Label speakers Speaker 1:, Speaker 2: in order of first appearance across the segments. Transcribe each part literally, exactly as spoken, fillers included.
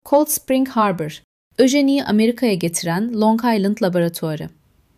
Speaker 1: Cold Spring Harbor, öjeniyi Amerika'ya getiren Long Island Laboratuvarı.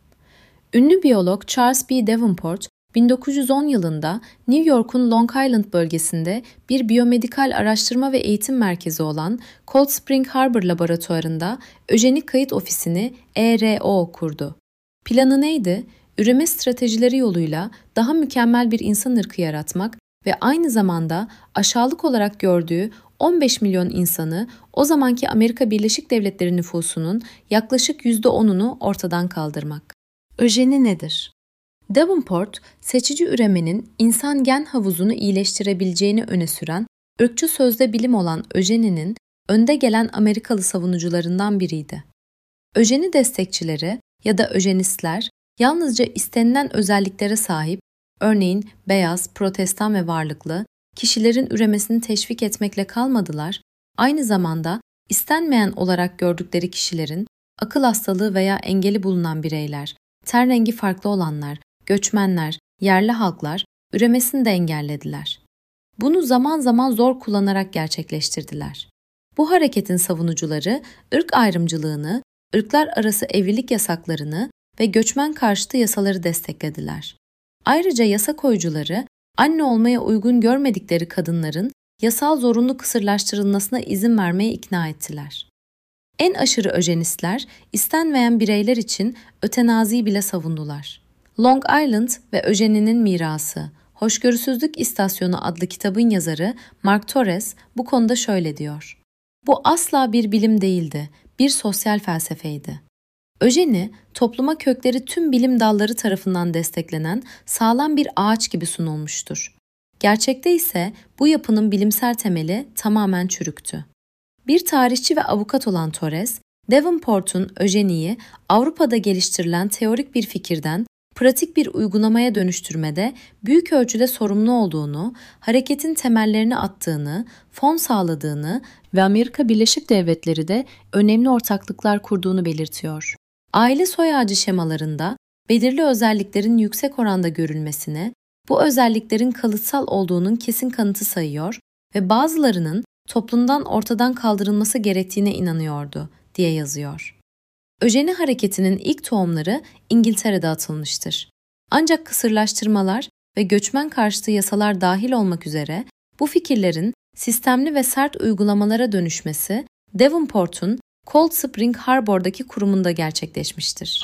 Speaker 1: Ünlü biyolog Charles B. Davenport, bin dokuz yüz on yılında New York'un Long Island bölgesinde bir biyomedikal araştırma ve eğitim merkezi olan Cold Spring Harbor Laboratuvarı'nda öjenik kayıt ofisini E R O kurdu. Planı neydi? Üreme stratejileri yoluyla daha mükemmel bir insan ırkı yaratmak ve aynı zamanda aşağılık olarak gördüğü on beş milyon insanı o zamanki Amerika Birleşik Devletleri nüfusunun yaklaşık yüzde onunu ortadan kaldırmak. Öjeni nedir? Davenport, seçici üremenin insan gen havuzunu iyileştirebileceğini öne süren, ırkçı sözde bilim olan öjeninin önde gelen Amerikalı savunucularından biriydi. Öjeni destekçileri ya da öjenistler yalnızca istenilen özelliklere sahip, örneğin beyaz, protestan ve varlıklı, kişilerin üremesini teşvik etmekle kalmadılar, aynı zamanda istenmeyen olarak gördükleri kişilerin, akıl hastalığı veya engeli bulunan bireyler, ten rengi farklı olanlar, göçmenler, yerli halklar üremesini de engellediler. Bunu zaman zaman zor kullanarak gerçekleştirdiler. Bu hareketin savunucuları ırk ayrımcılığını, ırklar arası evlilik yasaklarını ve göçmen karşıtı yasaları desteklediler. Ayrıca yasa koyucuları, anne olmaya uygun görmedikleri kadınların yasal zorunlu kısırlaştırılmasına izin vermeye ikna ettiler. En aşırı öjenistler, istenmeyen bireyler için ötenaziyi bile savundular. Long Island ve Öjeninin Mirası, Hoşgörüsüzlük İstasyonu adlı kitabın yazarı Mark Torres bu konuda şöyle diyor. Bu asla bir bilim değildi, bir sosyal felsefeydi. Öjeni, topluma kökleri tüm bilim dalları tarafından desteklenen sağlam bir ağaç gibi sunulmuştur. Gerçekte ise bu yapının bilimsel temeli tamamen çürüktü. Bir tarihçi ve avukat olan Torres, Davenport'un öjeniyi Avrupa'da geliştirilen teorik bir fikirden pratik bir uygulamaya dönüştürmede büyük ölçüde sorumlu olduğunu, hareketin temellerini attığını, fon sağladığını ve Amerika Birleşik Devletleri de önemli ortaklıklar kurduğunu belirtiyor. Aile soy ağacı şemalarında belirli özelliklerin yüksek oranda görülmesine, bu özelliklerin kalıtsal olduğunun kesin kanıtı sayıyor ve bazılarının toplumdan ortadan kaldırılması gerektiğine inanıyordu, diye yazıyor. Öjeni hareketinin ilk tohumları İngiltere'de atılmıştır. Ancak kısırlaştırmalar ve göçmen karşıtı yasalar dahil olmak üzere bu fikirlerin sistemli ve sert uygulamalara dönüşmesi Davenport'un Cold Spring Harbor'daki kurumunda gerçekleşmiştir.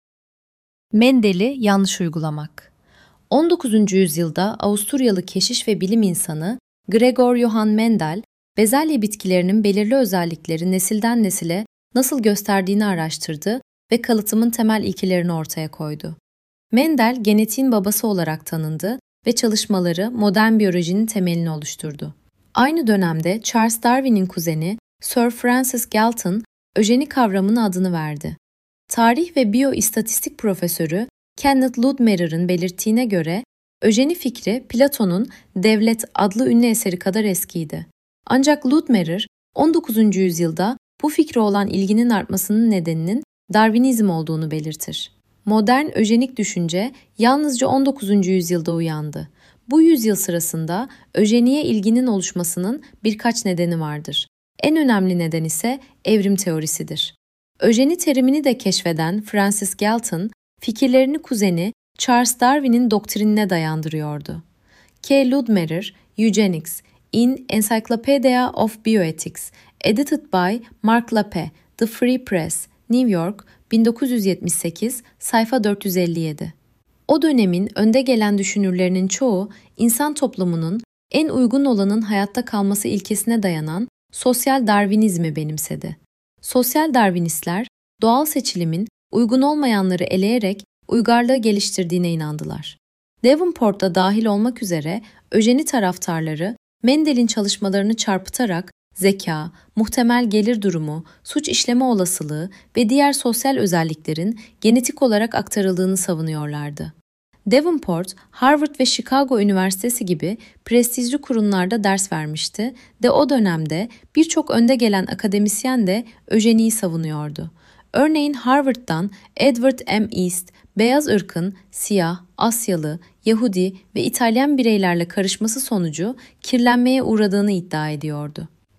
Speaker 1: Mendel'i yanlış uygulamak. on dokuzuncu yüzyılda Avusturyalı keşiş ve bilim insanı Gregor Johann Mendel, bezelye bitkilerinin belirli özellikleri nesilden nesile nasıl gösterdiğini araştırdı ve kalıtımın temel ilkelerini ortaya koydu. Mendel, genetiğin babası olarak tanındı ve çalışmaları modern biyolojinin temelini oluşturdu. Aynı dönemde Charles Darwin'in kuzeni Sir Francis Galton, öjeni kavramına adını verdi. Tarih ve biyoistatistik profesörü Kenneth Ludmerer'ın belirttiğine göre, öjeni fikri Platon'un Devlet adlı ünlü eseri kadar eskiydi. Ancak Ludmerer, on dokuzuncu yüzyılda bu fikre olan ilginin artmasının nedeninin Darwinizm olduğunu belirtir. Modern öjenik düşünce yalnızca on dokuzuncu yüzyılda uyandı. Bu yüzyıl sırasında öjeniye ilginin oluşmasının birkaç nedeni vardır. En önemli neden ise evrim teorisidir. Öjeni terimini de keşfeden Francis Galton, fikirlerini kuzeni Charles Darwin'in doktrinine dayandırıyordu. K. Ludmerer, Eugenics, in Encyclopedia of Bioethics, edited by Mark Lappe, The Free Press, New York, bin dokuz yüz yetmiş sekiz, sayfa dört yüz elli yedi. O dönemin önde gelen düşünürlerinin çoğu, insan toplumunun en uygun olanın hayatta kalması ilkesine dayanan sosyal Darwinizmi benimsedi. Sosyal Darwinistler, doğal seçilimin uygun olmayanları eleyerek uygarlığı geliştirdiğine inandılar. Davenport da dahil olmak üzere öjeni taraftarları, Mendel'in çalışmalarını çarpıtarak zeka, muhtemel gelir durumu, suç işleme olasılığı ve diğer sosyal özelliklerin genetik olarak aktarıldığını savunuyorlardı. Davenport, Harvard ve Chicago Üniversitesi gibi prestijli kurumlarda ders vermişti ve o dönemde birçok önde gelen akademisyen de öjeniyi savunuyordu. Örneğin Harvard'dan Edward M. East, beyaz ırkın siyah, Asyalı, Yahudi ve İtalyan bireylerle karışması sonucu kirlenmeye uğradığını iddia ediyordu.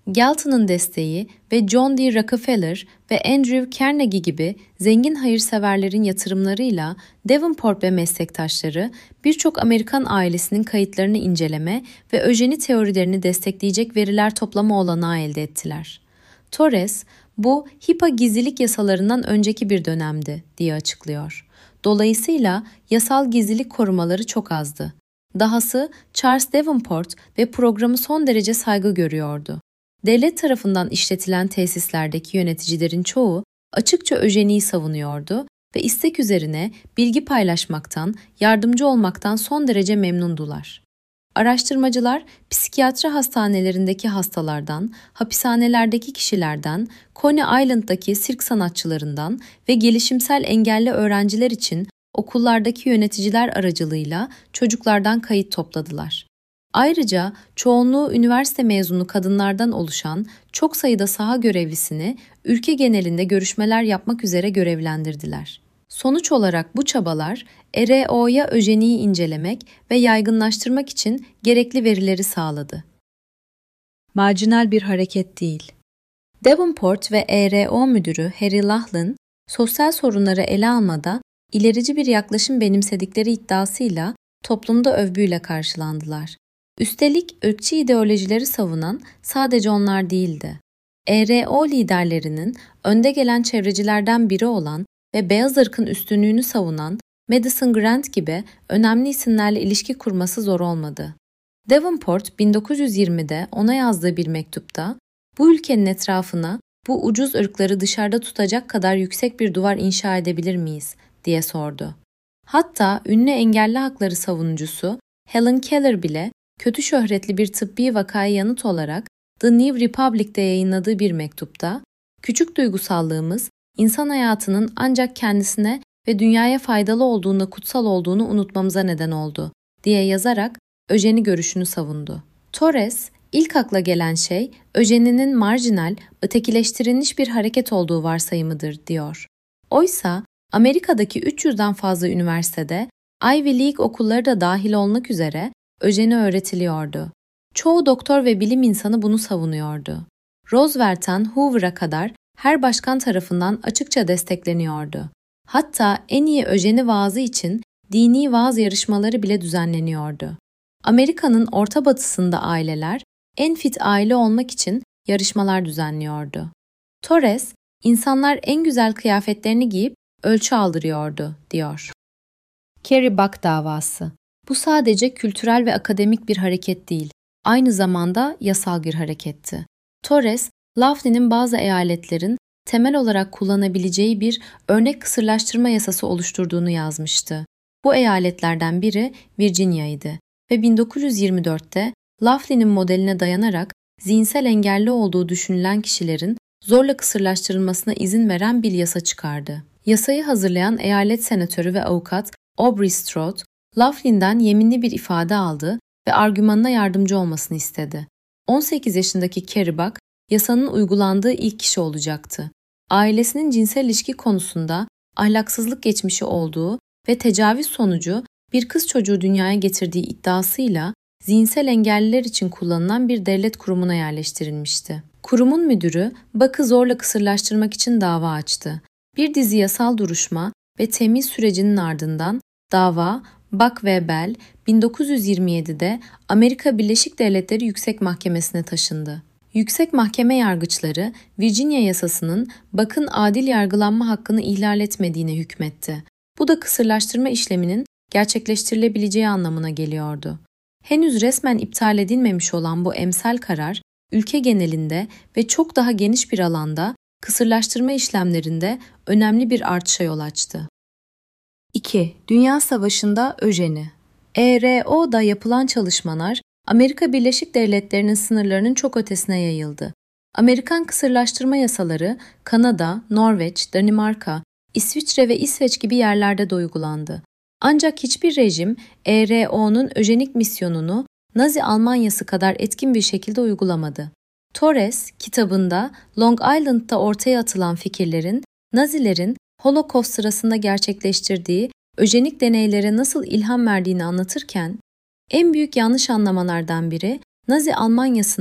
Speaker 1: Galton'un desteği ve John D. Rockefeller ve Andrew Carnegie gibi zengin hayırseverlerin yatırımlarıyla Davenport ve meslektaşları birçok Amerikan ailesinin kayıtlarını inceleme ve öjeni teorilerini destekleyecek veriler toplama olanağı elde ettiler. Torres, bu HIPAA gizlilik yasalarından önceki bir dönemdi diye açıklıyor. Dolayısıyla yasal gizlilik korumaları çok azdı. Dahası Charles Davenport ve programı son derece saygı görüyordu. Devlet tarafından işletilen tesislerdeki yöneticilerin çoğu açıkça öjeniyi savunuyordu ve istek üzerine bilgi paylaşmaktan, yardımcı olmaktan son derece memnundular. Araştırmacılar, psikiyatri hastanelerindeki hastalardan, hapishanelerdeki kişilerden, Coney Island'daki sirk sanatçılarından ve gelişimsel engelli öğrenciler için okullardaki yöneticiler aracılığıyla çocuklardan kayıt topladılar. Ayrıca çoğunluğu üniversite mezunu kadınlardan oluşan çok sayıda saha görevlisini ülke genelinde görüşmeler yapmak üzere görevlendirdiler. Sonuç olarak bu çabalar R E O'ya öjeniyi incelemek ve yaygınlaştırmak için gerekli verileri sağladı. Marjinal bir hareket değil. Davenport ve E R O müdürü Harry Laughlin, sosyal sorunları ele almada ilerici bir yaklaşım benimsedikleri iddiasıyla toplumda övgüyle karşılandılar. Üstelik ırkçı ideolojileri savunan sadece onlar değildi. E R O liderlerinin önde gelen çevrecilerden biri olan ve beyaz ırkın üstünlüğünü savunan Madison Grant gibi önemli isimlerle ilişki kurması zor olmadı. Davenport bin dokuz yüz yirmide ona yazdığı bir mektupta, bu ülkenin etrafına bu ucuz ırkları dışarıda tutacak kadar yüksek bir duvar inşa edebilir miyiz diye sordu. Hatta ünlü engelli hakları savunucusu Helen Keller bile kötü şöhretli bir tıbbi vakaya yanıt olarak The New Republic'te yayınladığı bir mektupta, küçük duygusallığımız insan hayatının ancak kendisine ve dünyaya faydalı olduğunda kutsal olduğunu unutmamıza neden oldu diye yazarak öjeni görüşünü savundu. Torres, ilk akla gelen şey öjeninin marjinal, ötekileştirilmiş bir hareket olduğu varsayımıdır diyor. Oysa Amerika'daki üç yüzden fazla üniversitede Ivy League okulları da dahil olmak üzere öjeni öğretiliyordu. Çoğu doktor ve bilim insanı bunu savunuyordu. Roosevelt'ten Hoover'a kadar her başkan tarafından açıkça destekleniyordu. Hatta en iyi öjeni vaazı için dini vaaz yarışmaları bile düzenleniyordu. Amerika'nın orta batısında aileler en fit aile olmak için yarışmalar düzenliyordu. Torres, insanlar en güzel kıyafetlerini giyip ölçü aldırıyordu, diyor. Carrie Buck davası. Bu sadece kültürel ve akademik bir hareket değil, aynı zamanda yasal bir hareketti. Torres, Laughlin'in bazı eyaletlerin temel olarak kullanabileceği bir örnek kısırlaştırma yasası oluşturduğunu yazmıştı. Bu eyaletlerden biri Virginia'ydı ve bin dokuz yüz yirmi dörtte Laughlin'in modeline dayanarak zihinsel engelli olduğu düşünülen kişilerin zorla kısırlaştırılmasına izin veren bir yasa çıkardı. Yasayı hazırlayan eyalet senatörü ve avukat Aubrey Strode, Laughlin'den yeminli bir ifade aldı ve argümanına yardımcı olmasını istedi. on sekiz yaşındaki Carrie Buck, yasanın uygulandığı ilk kişi olacaktı. Ailesinin cinsel ilişki konusunda ahlaksızlık geçmişi olduğu ve tecavüz sonucu bir kız çocuğu dünyaya getirdiği iddiasıyla zihinsel engelliler için kullanılan bir devlet kurumuna yerleştirilmişti. Kurumun müdürü Buck'ı zorla kısırlaştırmak için dava açtı. Bir dizi yasal duruşma ve temiz sürecinin ardından dava Buck ve Bell bin dokuz yüz yirmi yedide Amerika Birleşik Devletleri Yüksek Mahkemesi'ne taşındı. Yüksek Mahkeme yargıçları Virginia yasasının Buck'ın adil yargılanma hakkını ihlal etmediğine hükmetti. Bu da kısırlaştırma işleminin gerçekleştirilebileceği anlamına geliyordu. Henüz resmen iptal edilmemiş olan bu emsal karar, ülke genelinde ve çok daha geniş bir alanda kısırlaştırma işlemlerinde önemli bir artışa yol açtı. iki. Dünya Savaşı'nda öjeni. E R O'da yapılan çalışmalar Amerika Birleşik Devletleri'nin sınırlarının çok ötesine yayıldı. Amerikan kısırlaştırma yasaları Kanada, Norveç, Danimarka, İsviçre ve İsveç gibi yerlerde de uygulandı. Ancak hiçbir rejim E R O'nun öjenik misyonunu Nazi Almanyası kadar etkin bir şekilde uygulamadı. Torres, kitabında Long Island'da ortaya atılan fikirlerin Nazilerin Holocaust sırasında gerçekleştirdiği öjenik deneylere nasıl ilham verdiğini anlatırken, en büyük yanlış anlamalardan biri Nazi Almanyası'nın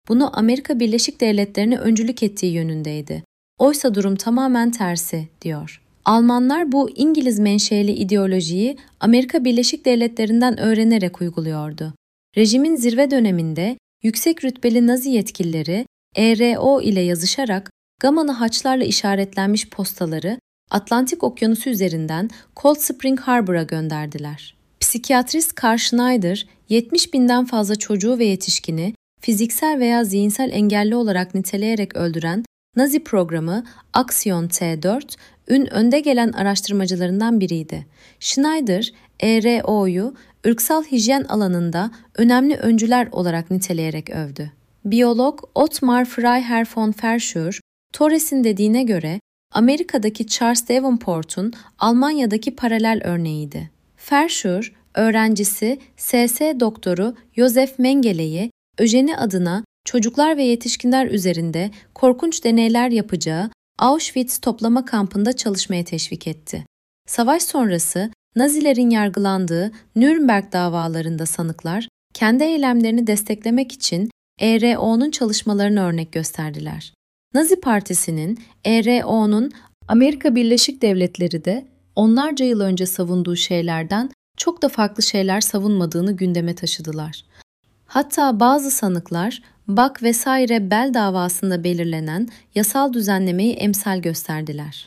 Speaker 1: bunu Amerika Birleşik Devletleri'ne öncülük ettiği yönündeydi. Oysa durum tamamen tersi, diyor. Almanlar bu İngiliz menşeli ideolojiyi Amerika Birleşik Devletleri'nden öğrenerek uyguluyordu. Rejimin zirve döneminde yüksek rütbeli Nazi yetkilileri E R O ile yazışarak Gamalı haçlarla işaretlenmiş postaları Atlantik Okyanusu üzerinden Cold Spring Harbor'a gönderdiler. Psikiyatrist Karl Schneider, yetmiş binden fazla çocuğu ve yetişkini fiziksel veya zihinsel engelli olarak niteleyerek öldüren Nazi programı Aksiyon T dört, ün önde gelen araştırmacılarından biriydi. Schneider, E R O'yu ırksal hijyen alanında önemli öncüler olarak niteleyerek övdü. Biyolog Ottmar Freiherr von Verschuur, Torres'in dediğine göre Amerika'daki Charles Davenport'un Almanya'daki paralel örneğiydi. Verschuur, öğrencisi S S doktoru Josef Mengele'yi öjeni adına çocuklar ve yetişkinler üzerinde korkunç deneyler yapacağı Auschwitz toplama kampında çalışmaya teşvik etti. Savaş sonrası Nazilerin yargılandığı Nürnberg davalarında sanıklar kendi eylemlerini desteklemek için E R O'nun çalışmalarını örnek gösterdiler. Nazi Partisi'nin E R O'nun Amerika Birleşik Devletleri de onlarca yıl önce savunduğu şeylerden çok da farklı şeyler savunmadığını gündeme taşıdılar. Hatta bazı sanıklar Bak vesaire Bell davasında belirlenen yasal düzenlemeyi emsal gösterdiler.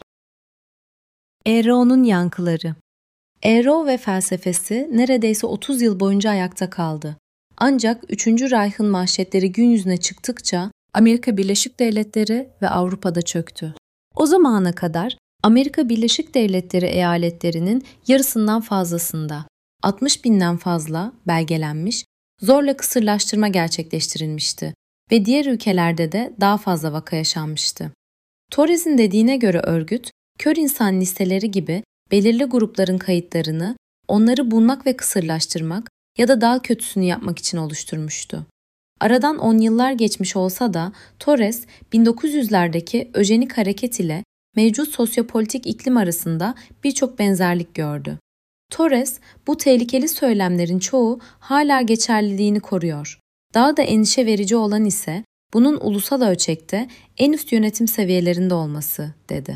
Speaker 1: E R O'nun yankıları. E R O ve felsefesi neredeyse otuz yıl boyunca ayakta kaldı. Ancak üçüncü Reich'ın manşetleri gün yüzüne çıktıkça Amerika Birleşik Devletleri ve Avrupa'da çöktü. O zamana kadar Amerika Birleşik Devletleri eyaletlerinin yarısından fazlasında, altmış binden fazla belgelenmiş, zorla kısırlaştırma gerçekleştirilmişti ve diğer ülkelerde de daha fazla vaka yaşanmıştı. Torres'in dediğine göre örgüt, kör insan listeleri gibi belirli grupların kayıtlarını, onları bulmak ve kısırlaştırmak ya da daha kötüsünü yapmak için oluşturmuştu. Aradan on yıllar geçmiş olsa da Torres, bin dokuz yüzlerdeki öjenik hareket ile mevcut sosyopolitik iklim arasında birçok benzerlik gördü. Torres, bu tehlikeli söylemlerin çoğu hala geçerliliğini koruyor. Daha da endişe verici olan ise bunun ulusal ölçekte en üst yönetim seviyelerinde olması, dedi.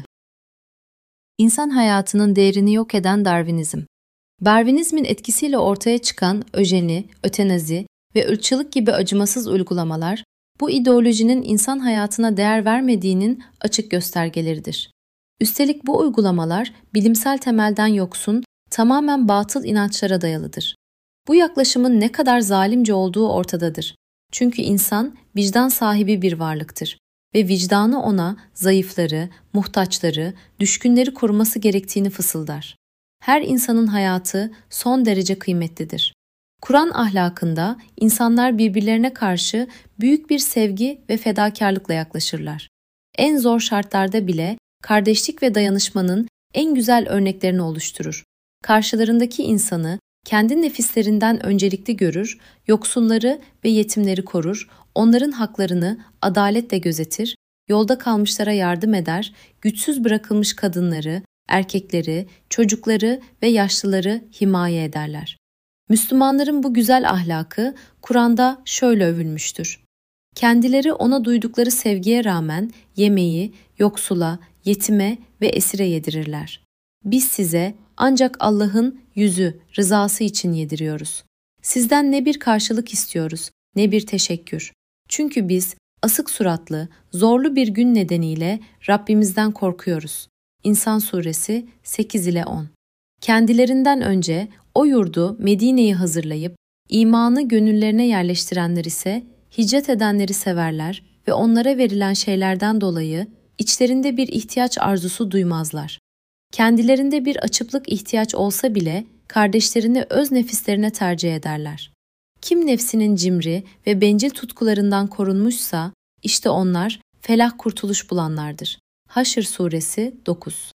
Speaker 1: İnsan hayatının değerini yok eden Darwinizm. Darwinizmin etkisiyle ortaya çıkan öjeni, ötenazi ve ırkçılık gibi acımasız uygulamalar, bu ideolojinin insan hayatına değer vermediğinin açık göstergeleridir. Üstelik bu uygulamalar bilimsel temelden yoksun, tamamen batıl inançlara dayalıdır. Bu yaklaşımın ne kadar zalimce olduğu ortadadır. Çünkü insan vicdan sahibi bir varlıktır ve vicdanı ona zayıfları, muhtaçları, düşkünleri koruması gerektiğini fısıldar. Her insanın hayatı son derece kıymetlidir. Kur'an ahlakında insanlar birbirlerine karşı büyük bir sevgi ve fedakarlıkla yaklaşırlar. En zor şartlarda bile kardeşlik ve dayanışmanın en güzel örneklerini oluşturur. Karşılarındaki insanı kendi nefislerinden öncelikli görür, yoksulları ve yetimleri korur, onların haklarını adaletle gözetir, yolda kalmışlara yardım eder, güçsüz bırakılmış kadınları, erkekleri, çocukları ve yaşlıları himaye ederler. Müslümanların bu güzel ahlakı Kur'an'da şöyle övülmüştür. Kendileri ona duydukları sevgiye rağmen yemeği yoksula, yetime ve esire yedirirler. Biz size ancak Allah'ın yüzü, rızası için yediriyoruz. Sizden ne bir karşılık istiyoruz, ne bir teşekkür. Çünkü biz asık suratlı, zorlu bir gün nedeniyle Rabbimizden korkuyoruz. İnsan Suresi sekiz ile on. Kendilerinden önce o yurdu Medine'yi hazırlayıp imanı gönüllerine yerleştirenler ise hicret edenleri severler ve onlara verilen şeylerden dolayı içlerinde bir ihtiyaç arzusu duymazlar. Kendilerinde bir açıklık ihtiyaç olsa bile kardeşlerini öz nefislerine tercih ederler. Kim nefsinin cimri ve bencil tutkularından korunmuşsa işte onlar felah kurtuluş bulanlardır. Haşr Suresi dokuz.